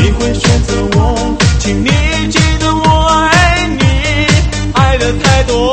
你会选择我，请你记得我爱你，爱的太多。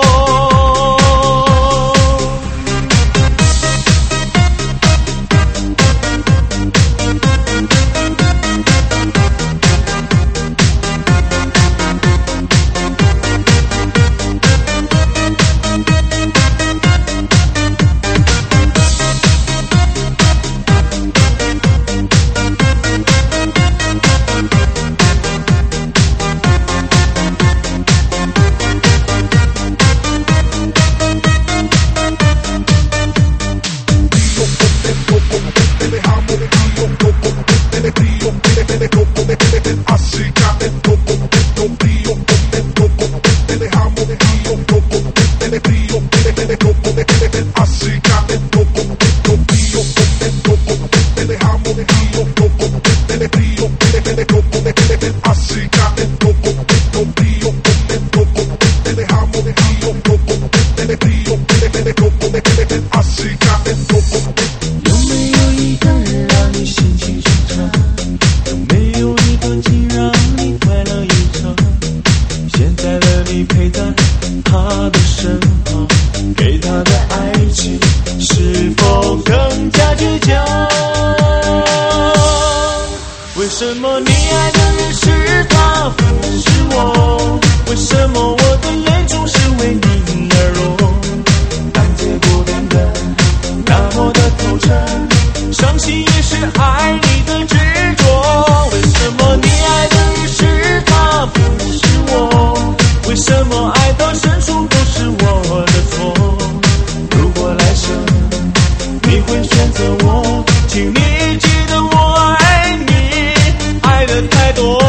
为什么你爱的人是他，不是我？为什么我的泪总是为你而落？当结果变得那么的透彻，伤心也是爱你的执着。为什么你爱的人是他，不是我？为什么爱到深处都是我的错？如果来生你会选择我，请你记得我爱你，爱的太多。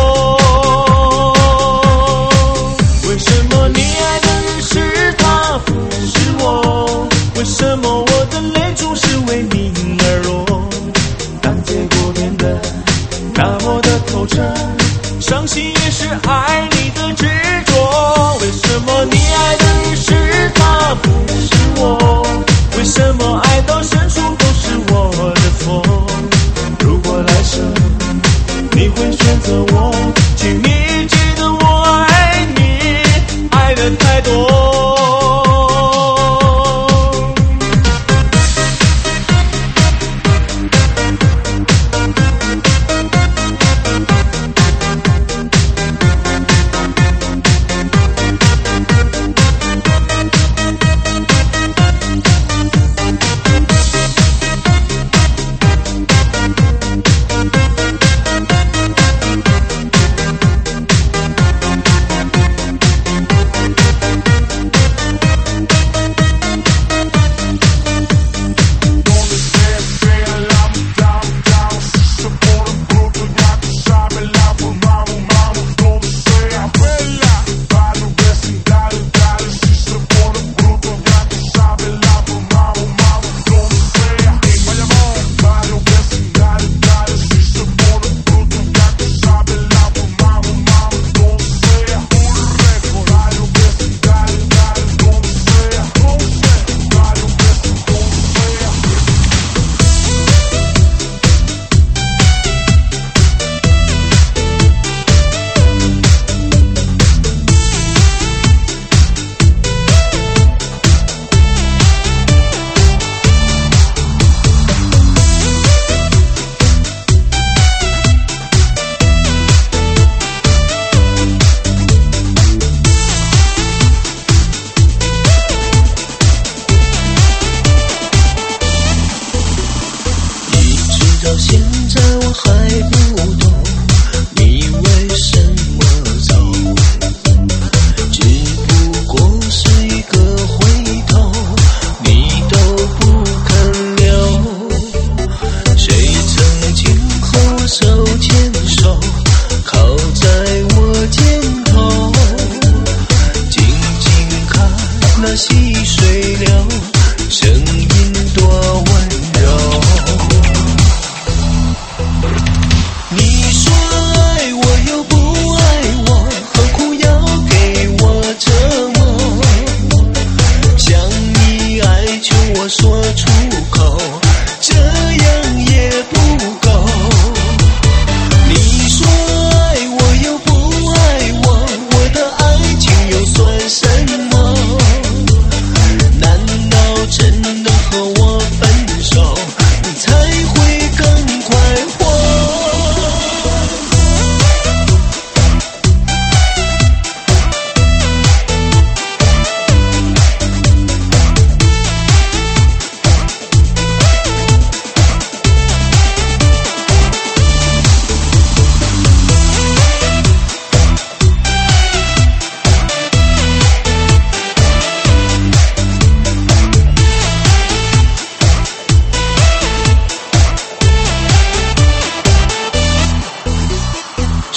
为什么你爱的人是他，不是我？为什么我的泪总是为你而落？当结果变得那么的透彻，伤心也是爱你的执着。为什么你爱的人是他，不是我？为什么爱到深处都是我的错？如果来生你会选择我，请你记得我爱你，爱的太多。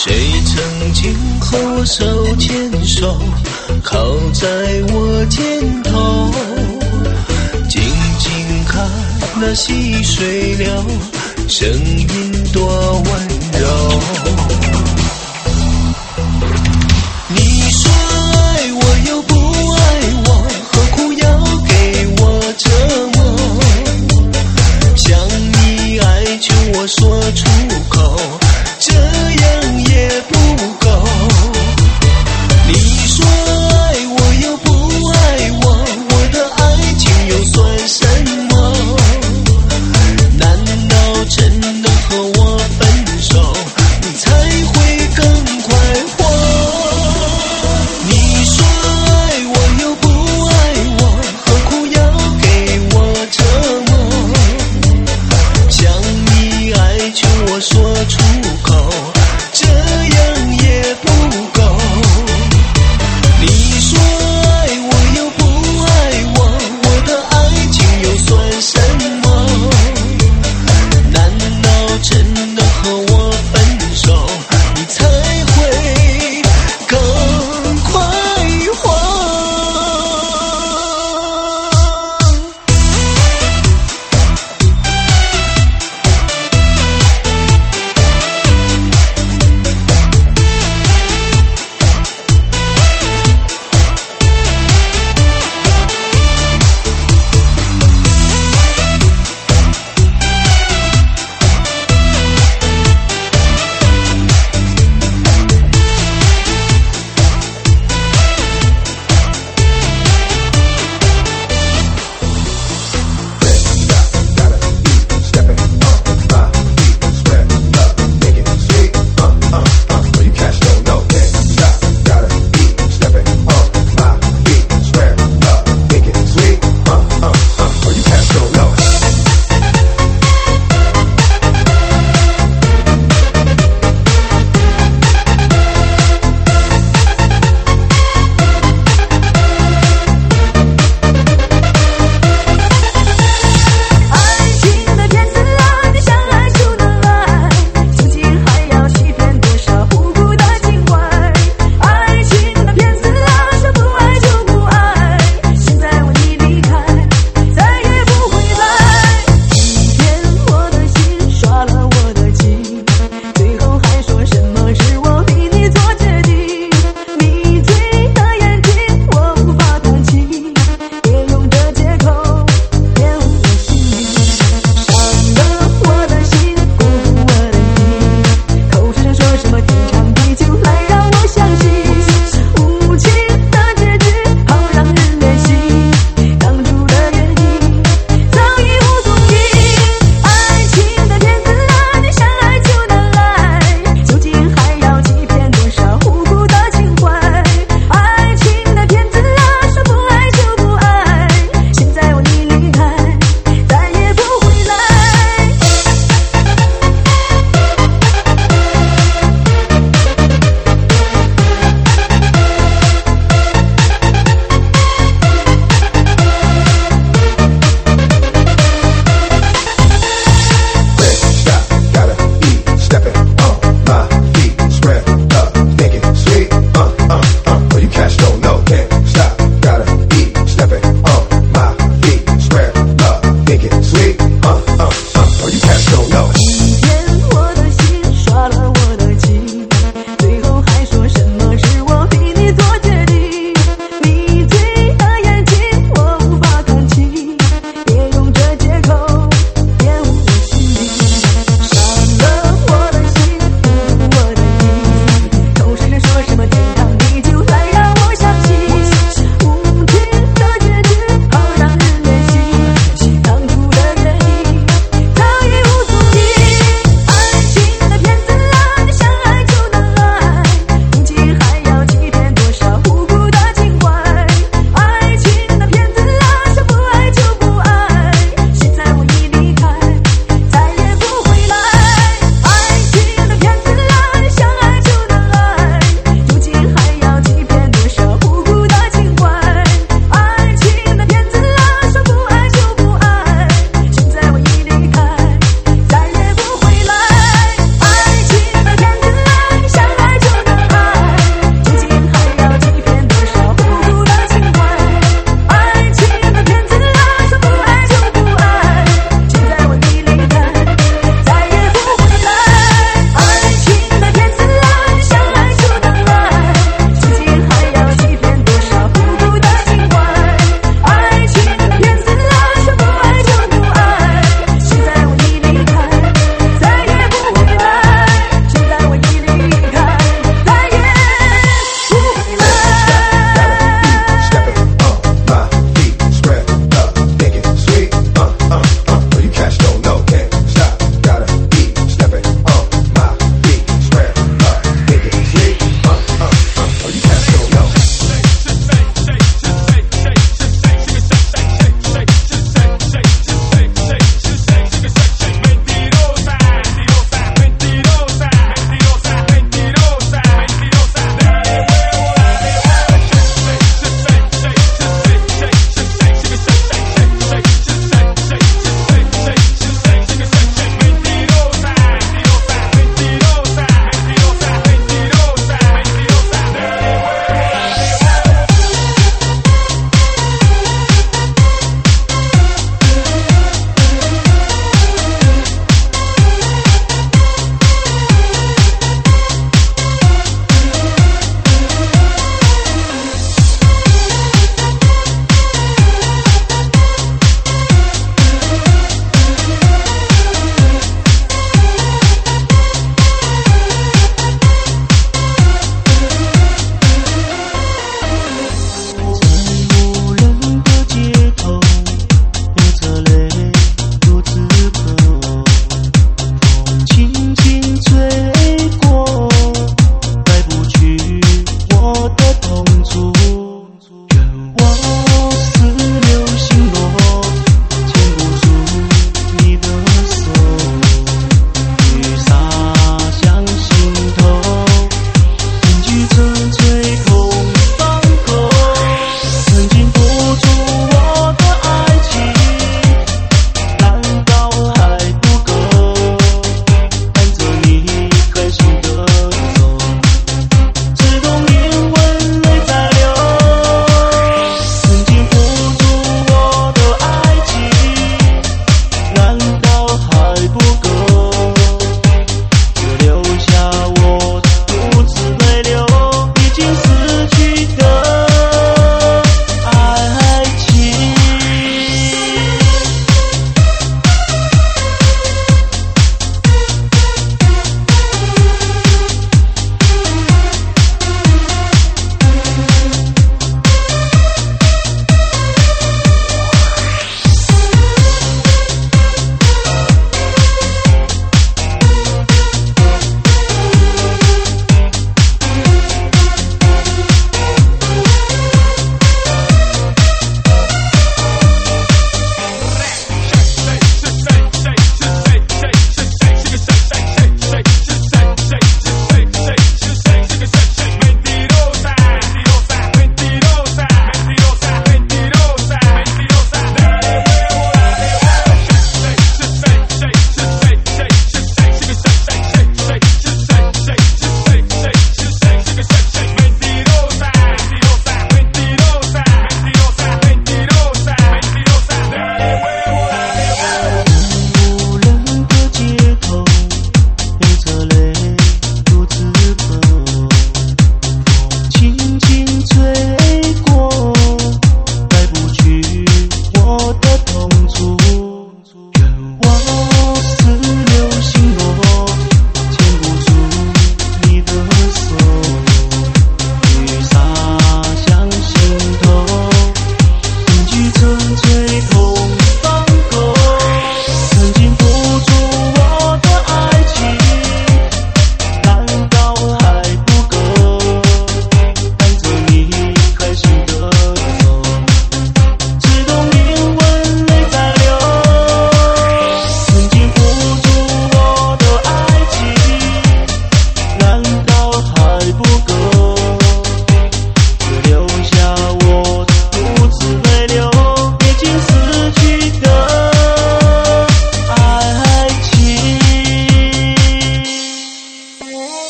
谁曾经和我手牵手，靠在我肩头，静静看那细水流，声音多温柔。你说爱我又不爱我，何苦要给我折磨？想你爱求我说出口，这样也不够。你说爱我又不爱我，我的爱情又算什么？难道真的和我分手，你才会更快活？你说爱我又不爱我，何苦要给我折磨？想你爱求我说出口，这样也不够。你说爱我又不爱我，我的爱情又算什么？难道真的和我分手，你才会更快活？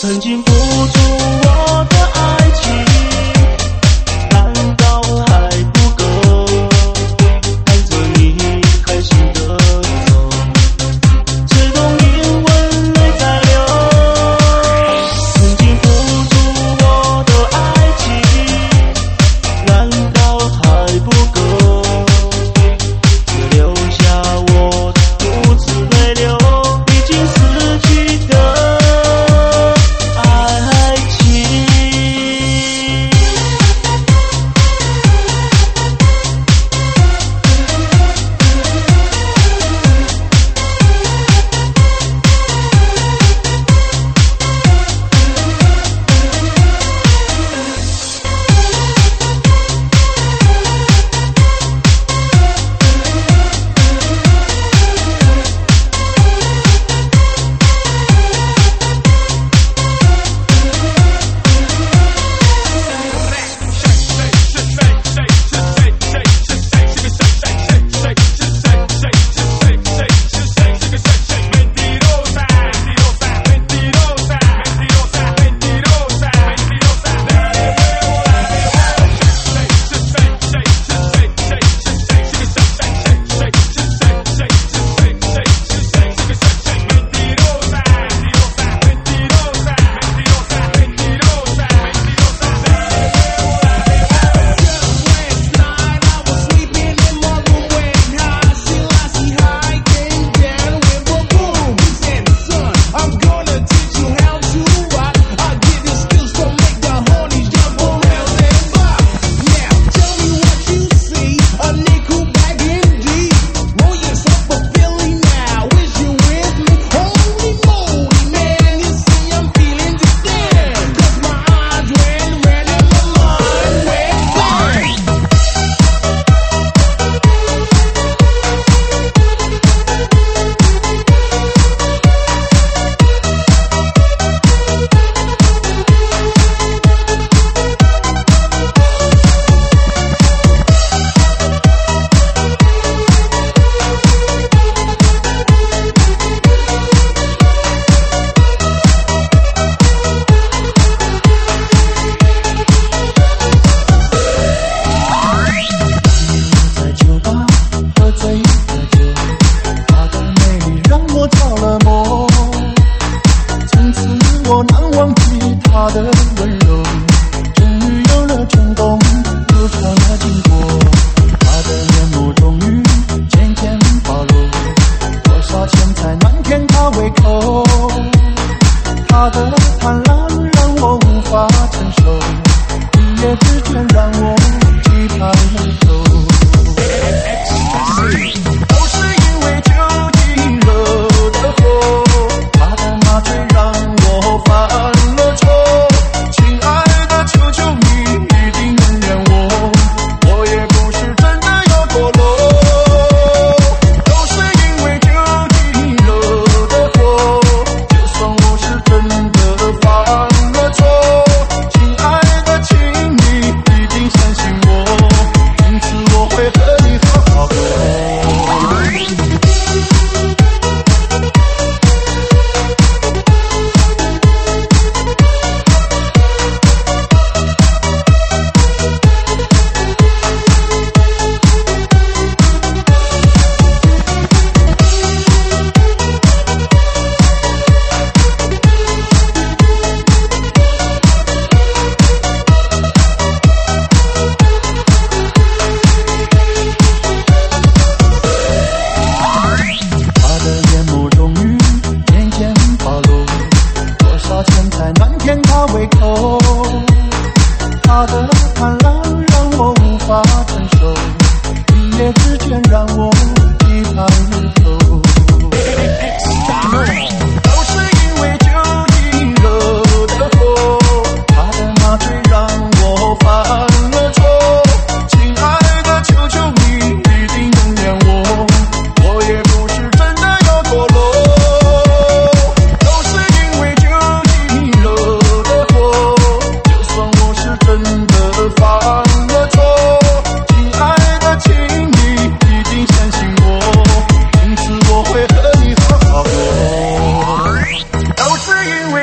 曾经付出我的爱情，难道还不够？看着你开心的走，只懂因为泪在流。曾经付出我的爱情，难道还不够？只留下我独自泪流，已经死去的爱情。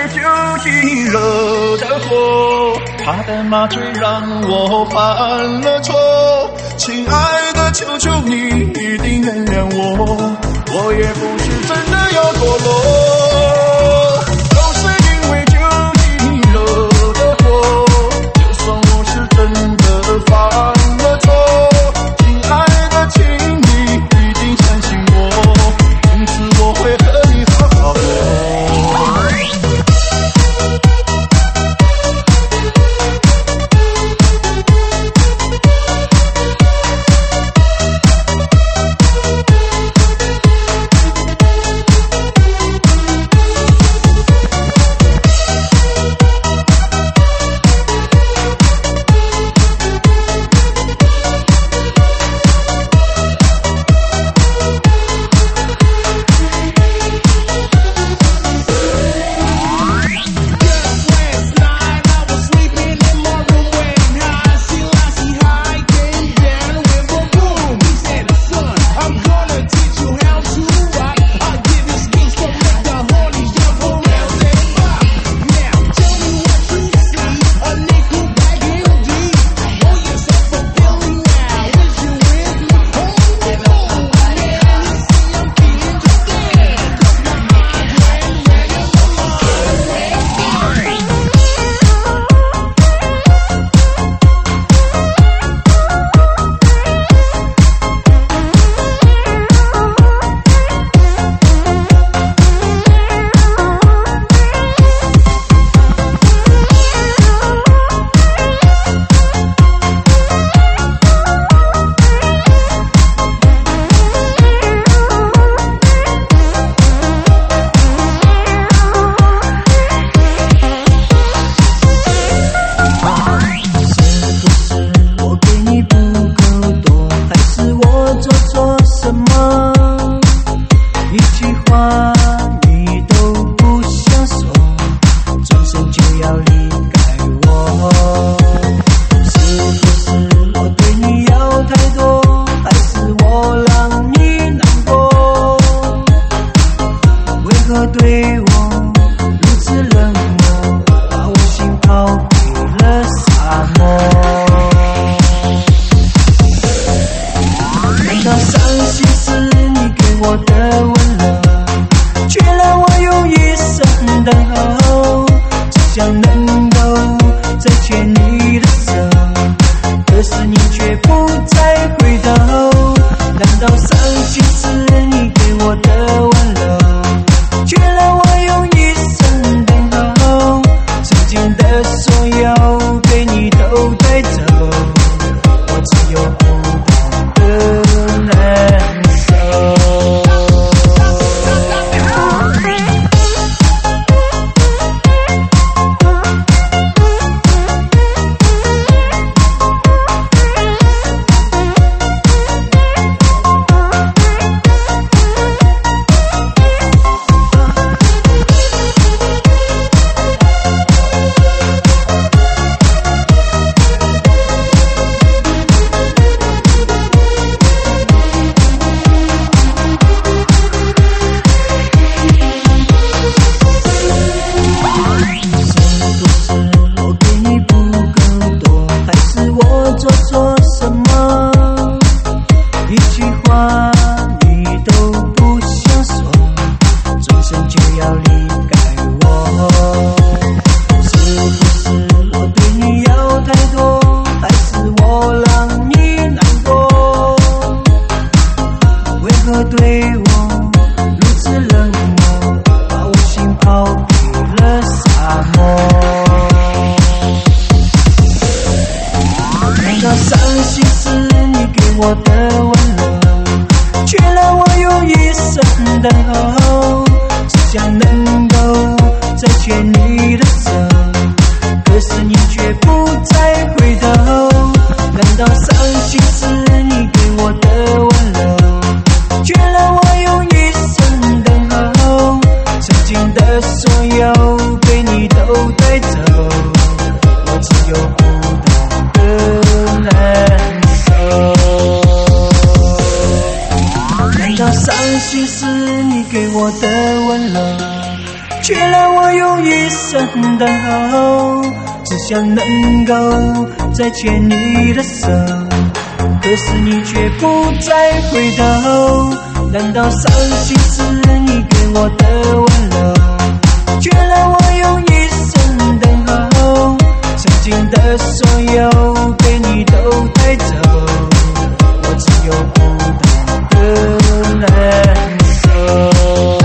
就地惹的祸，他的麻醉让我犯了错。亲爱的，求求你一定原谅我，我也不是真的要堕落，都是因为就地惹的祸。就算我是真的犯了错，亲爱的，请你一定相信我，从此我会和你好好的。 生等候，只想能够再牵你的手，可是你却不再回头。难道伤心是你给我的温柔，却让我用一生等候？曾经的所有被你都带走，我只有孤单的难受。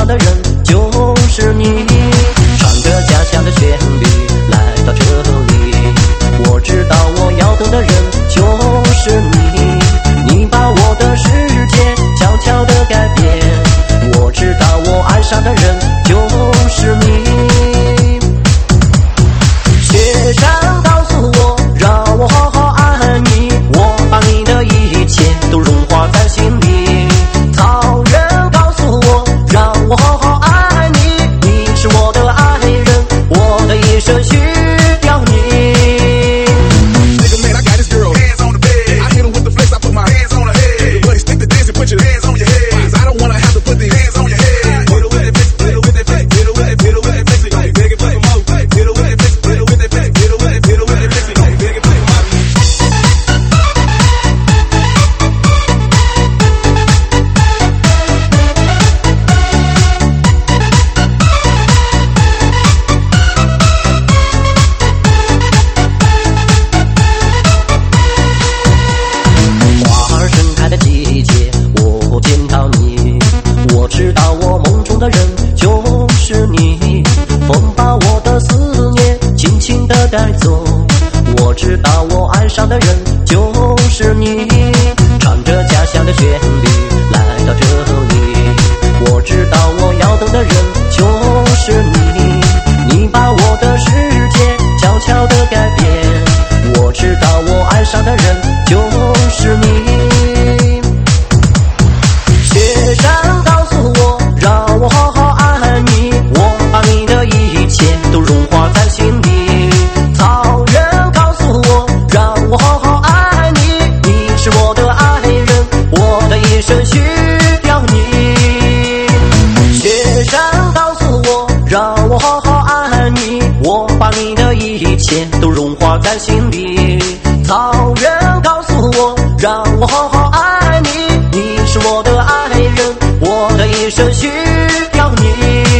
的人就是你，唱着家乡的旋律来到这里。我知道我要等的人就是你，你把我的世界悄悄地改变。我知道我爱上的人就是你。雪山告诉我，让我好好爱你，我把你的一切都融化在心里。草原告诉我，让我好好爱你，你是我的爱人，我的一生需要你。 Put your hands on your head, 'cause I don't wanna have to put the hands on your head. Hit it with that face, hit it with that face, hit it with that, hit it with that face, like beg it, play more. Hit it with that face, hit it with that face, hit it with that, hit it with that face, like beg it, play more. 花儿盛开的季节，我见到你，我知道我梦中的人就是你。风把我的思念轻轻地带走，我知道我爱上的人就是你，唱着家乡的旋律来到这里。我知道我要等的人就是你，你把我的世界悄悄地改变。我知道我爱上的人就是你。雪山告诉我，让我好好爱你，我把你的一切都融化在心里。草原告诉我，让我好好爱你，你是我的爱人，我的一生需要你。雪山告诉我，让我好好爱你，我把你的一切都融化在心里。草原告诉我，让我好好爱你，你是我的爱人，我的一生需要你。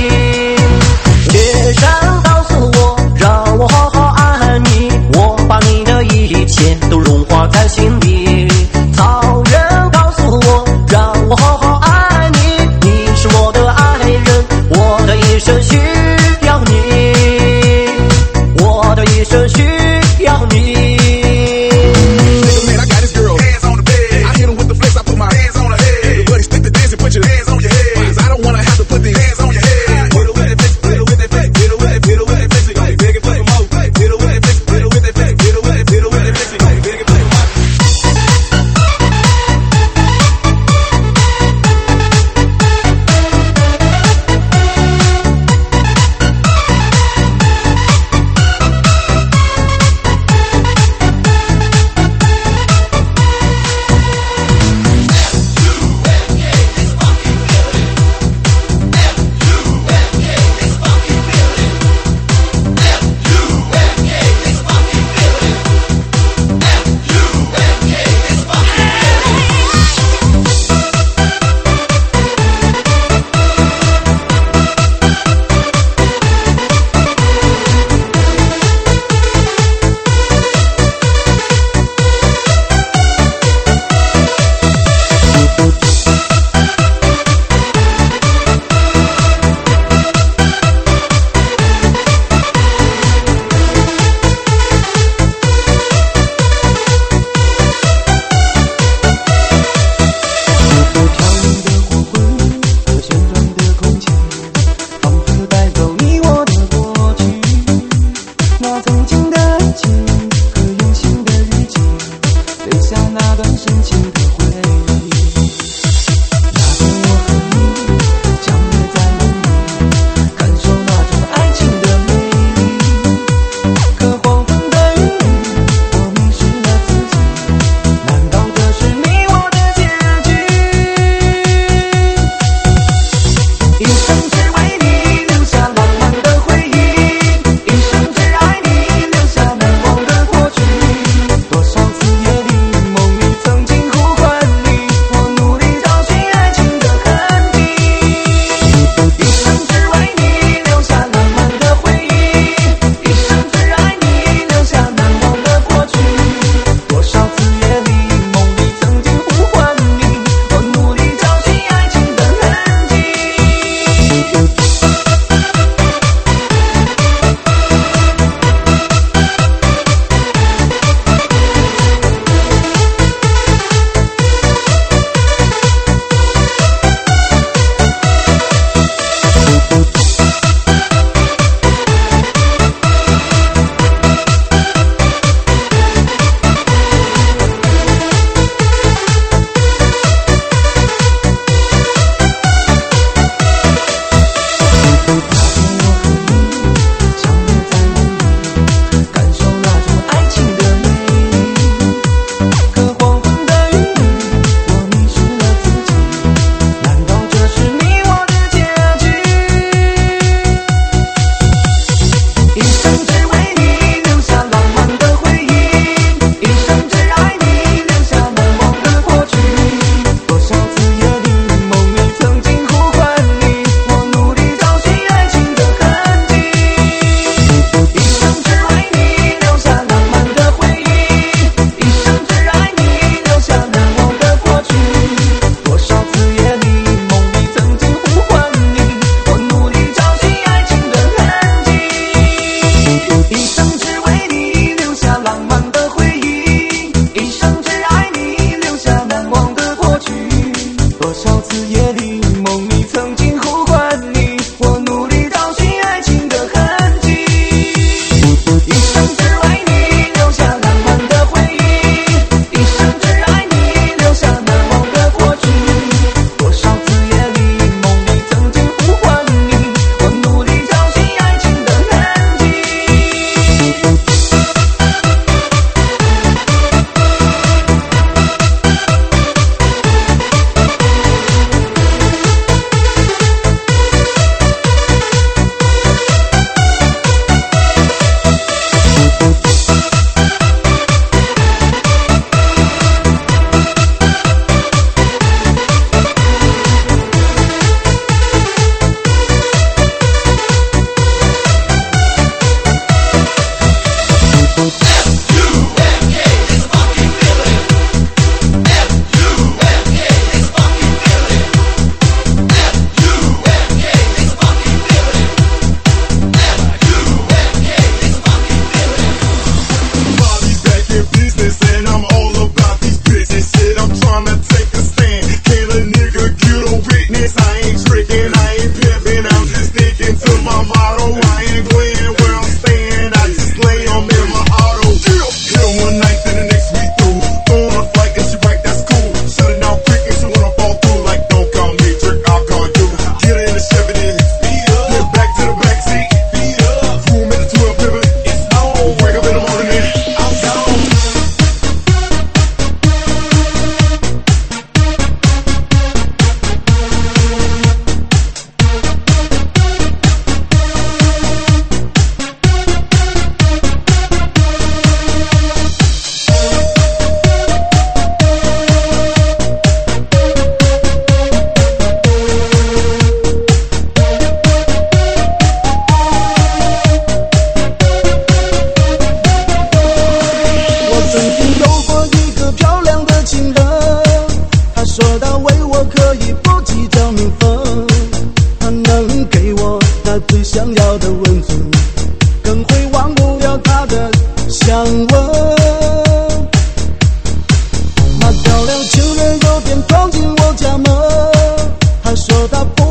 雪山告诉我，让我好好爱你，我把你的一切都融化在心里。草原告诉我，让我好好爱你，你是我的爱人，我的一生需要你，我的一生需要你。 Put your hands on your head, 'cause I don't wanna have to put the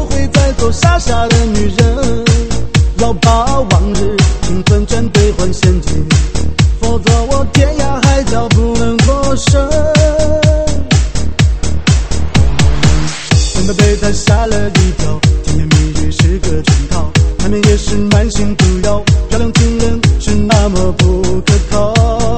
会再做傻傻的女人，要把往日青春全兑换现金，否则我天涯海角不能脱身。真的被他吓了一跳，甜言蜜语是个圈套，难免也是满心毒药，漂亮情人是那么不可靠。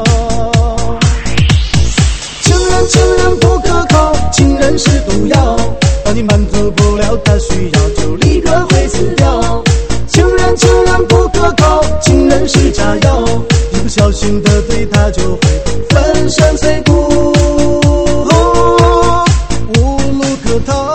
情人不可靠，情人是毒药，当你满足不了他需要，就立刻会死掉。情人不可靠，情人是炸药，一不小心得罪他就会粉身碎骨，无路可逃。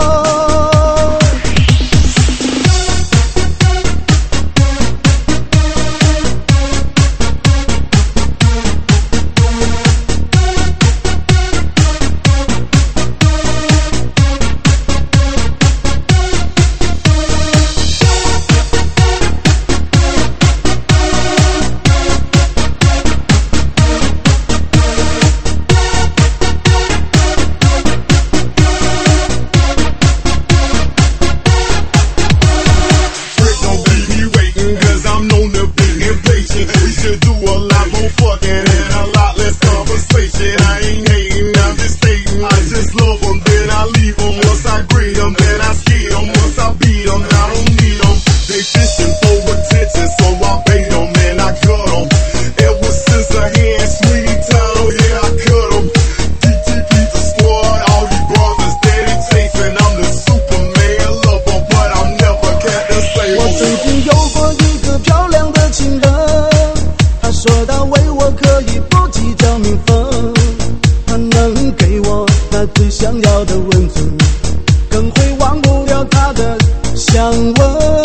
最想要的温存，更会忘不了他的香吻。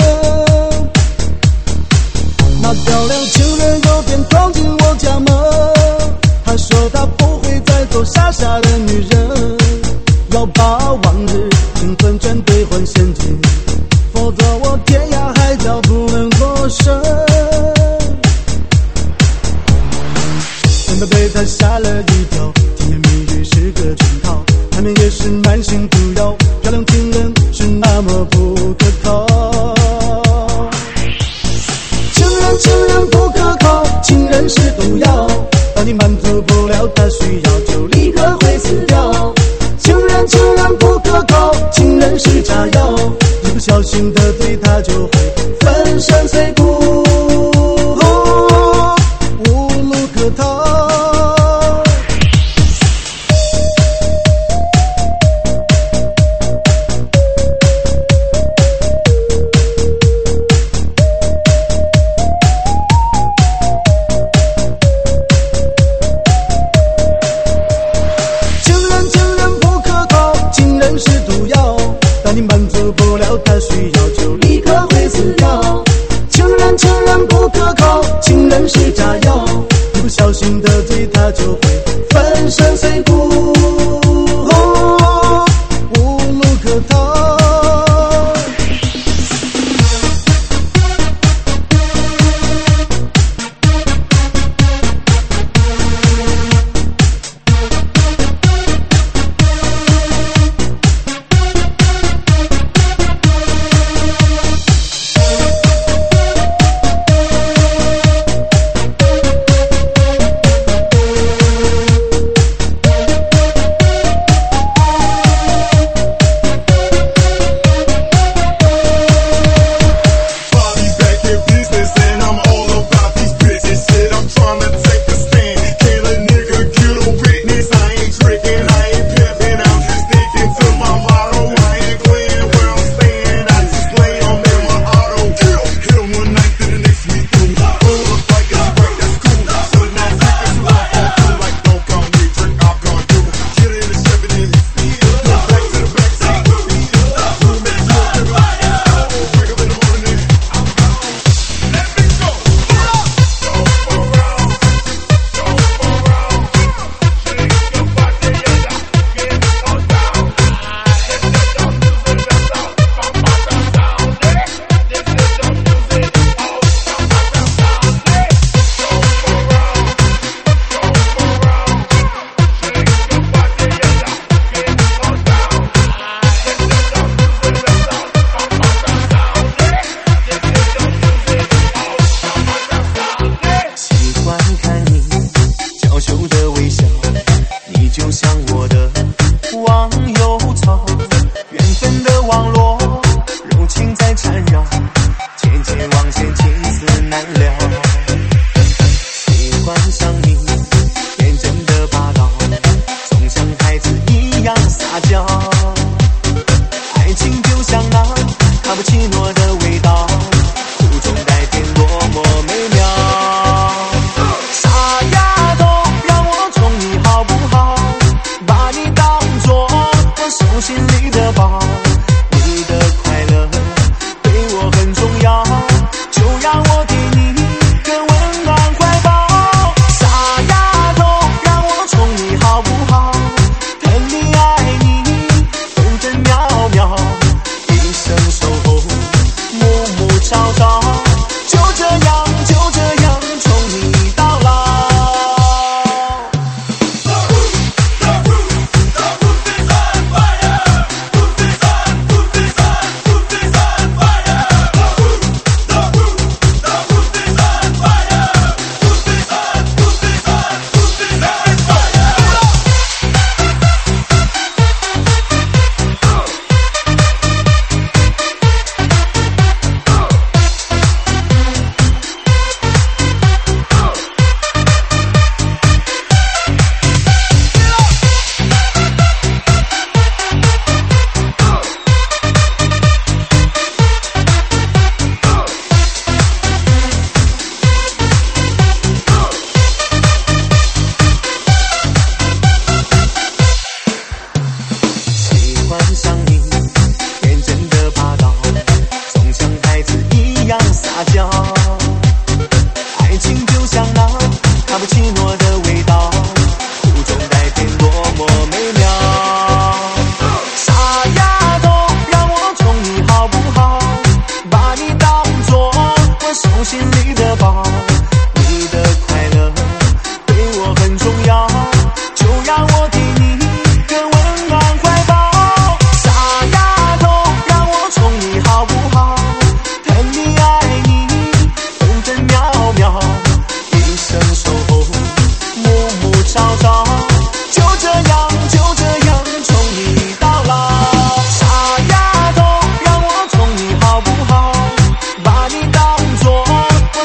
那漂亮情人有天闯进我家门，她说她不会再做傻傻的女人，要把往日青春全兑换现金，否则我天涯海角不能脱身。真的被她吓了一跳，甜言蜜语是个圈套，难免也是满心毒药，漂亮情人是那么不可靠。情人不可靠，情人是毒药，当你满足不了他需要，就立刻会死掉。情人不可靠，情人是炸药，一不小心得罪他就会粉身碎骨，无路可逃。当你满足不了他需要，就立刻会死掉。情人不可靠，情人是炸药，一不小心得罪他就会粉身碎骨，无路可逃。 卡布奇诺的味道，苦中带甜，多么美妙。傻丫头，让我宠你好不好？把你当作我手心里的宝，你的快乐对我很重要，就让我给你个温暖怀抱。傻丫头，让我宠你好不好？疼你爱你，分分秒秒，一生守候，暮暮朝朝，就这样宠你到老。爱情就像那卡布奇诺的味道，苦中带甜，多么美妙。傻丫头，让我宠你好不好？把你当作我手心里的宝，你的快乐对我很重要，就让我给你个温暖怀抱。傻丫头，让我宠你好不好？疼你爱你，分分秒秒，一生守候，暮暮朝朝，就这样宠你到老。傻丫头，让我宠你好不好？把你当作我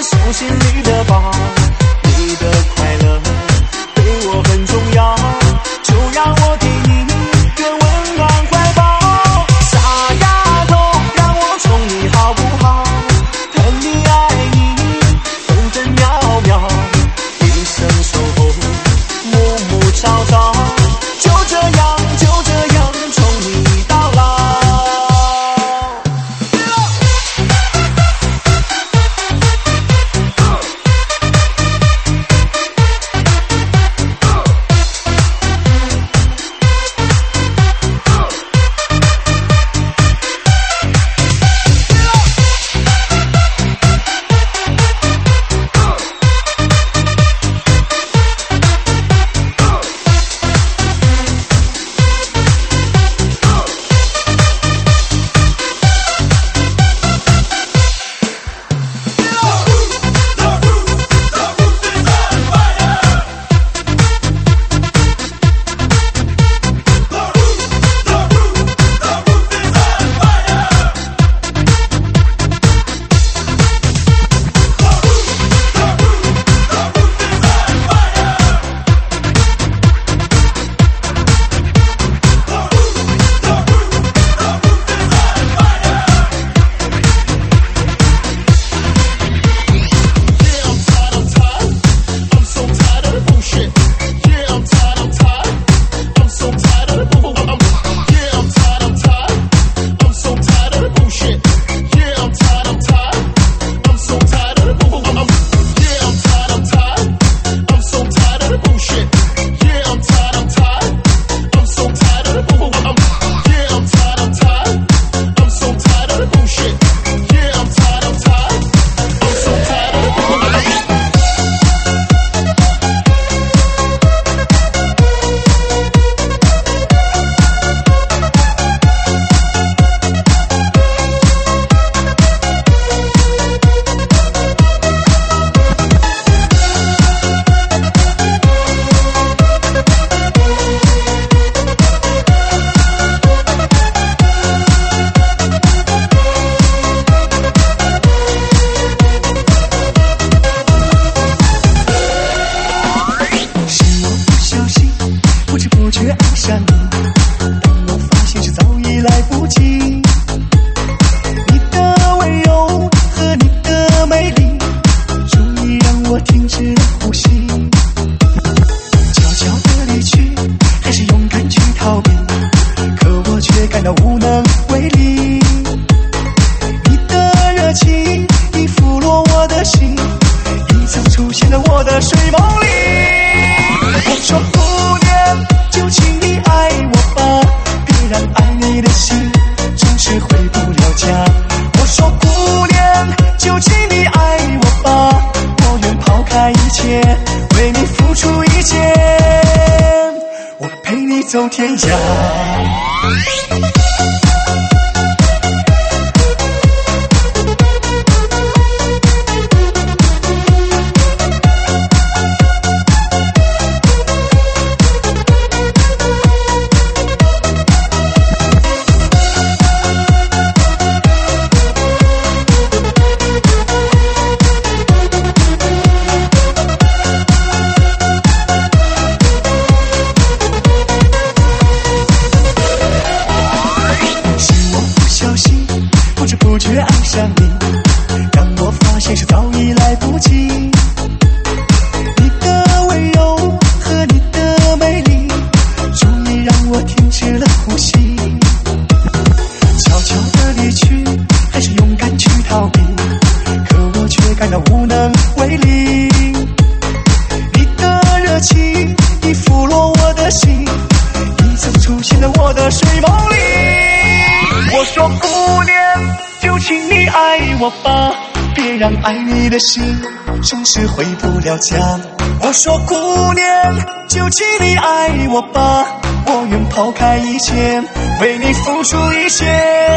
知不觉爱上你，让我发现是早已来不及。你的温柔和你的美丽，终于让我停止了呼吸。悄悄地离去，还是勇敢去逃避，可我却感到无能为力。你的热情已俘虏我的心，你曾出现在我的睡梦里。我说姑娘，就请你爱我吧，别让爱你的心总是回不了家。我说姑娘，就请你爱我吧，我愿抛开一切，为你付出一切。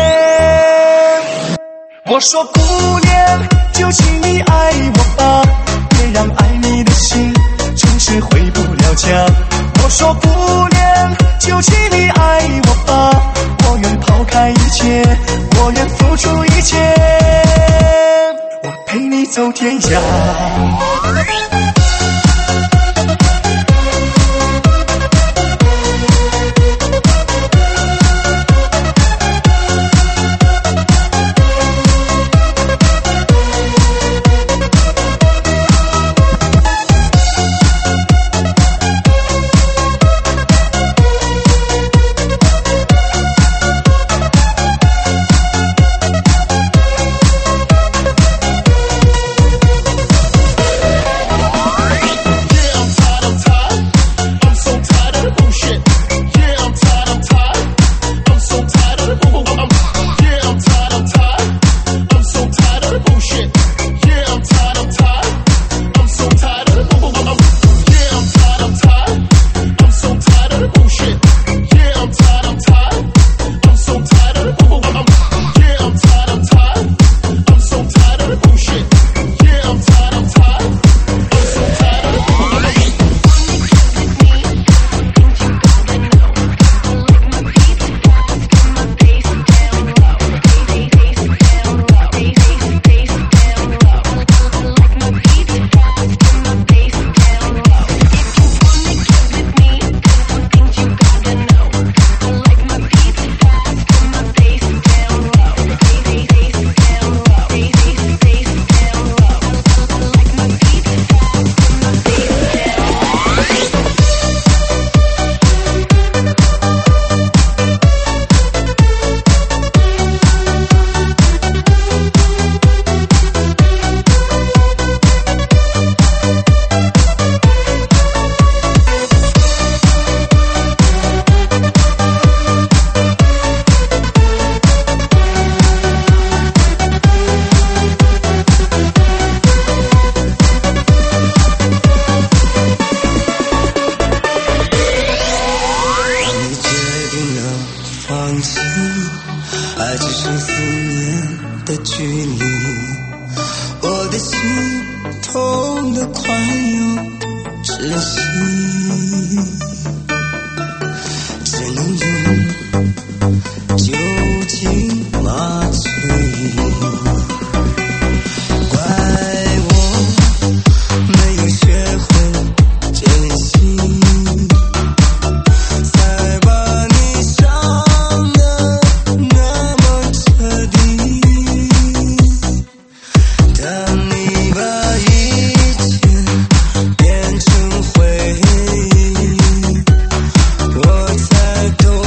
我说姑娘，就请你爱我吧，别让爱你的心总是回不了家。我说姑娘，就请你爱我吧，我愿抛开一切，我愿付出一切，我陪你走天涯。 变成回忆，我才懂。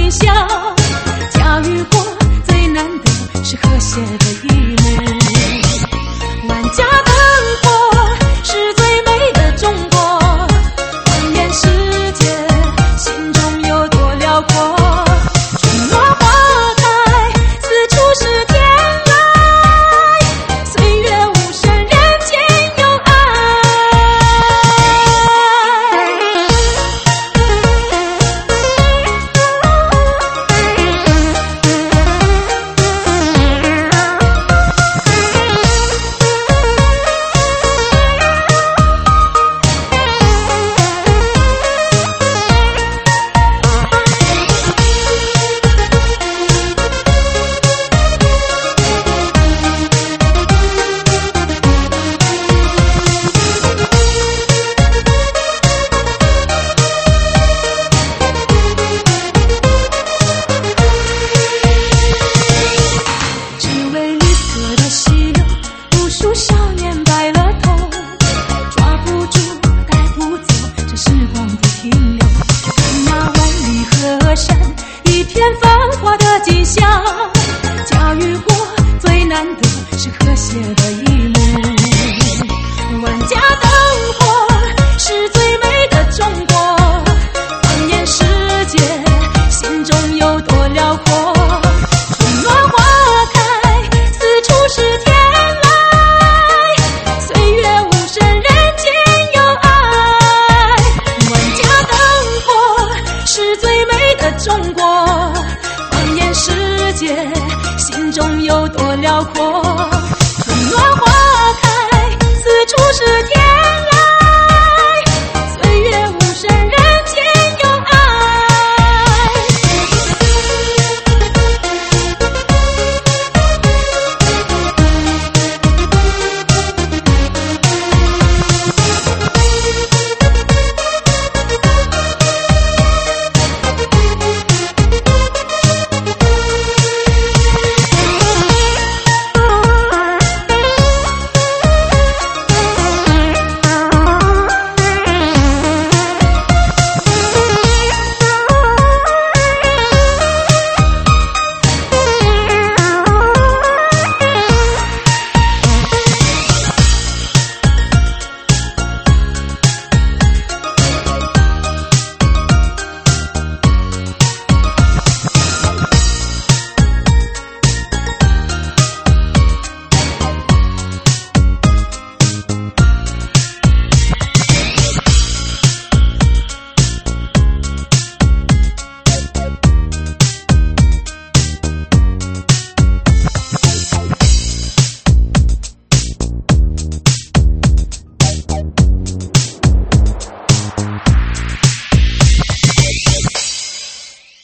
笑。